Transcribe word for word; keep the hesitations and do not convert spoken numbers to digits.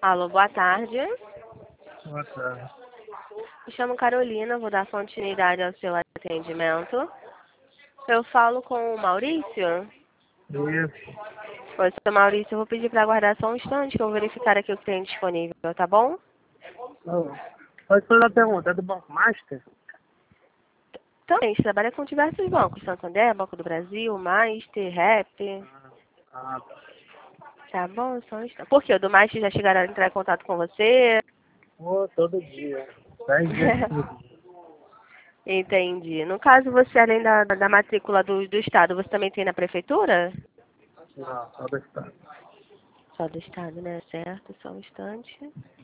Alô, boa tarde. Boa tarde. Me chamo Carolina, vou dar continuidade ao seu atendimento. Eu falo com o Maurício? Isso. Oi, seu Maurício, eu vou pedir para aguardar só um instante que eu vou verificar aqui o que tem disponível, tá bom? Oh. Pode fazer uma pergunta, é do Banco Master? Também, a gente trabalha com diversos bancos, Santander, Banco do Brasil, Master, Rap. Ah, tá. Tá bom, só um instante. Por quê? O do Master já chegaram a entrar em contato com você? Oh, todo dia. Dez vezes por dia. Entendi. No caso, você, além da, da matrícula do, do Estado, você também tem na Prefeitura? Não, só do Estado. Só do Estado, né? Certo, só um instante.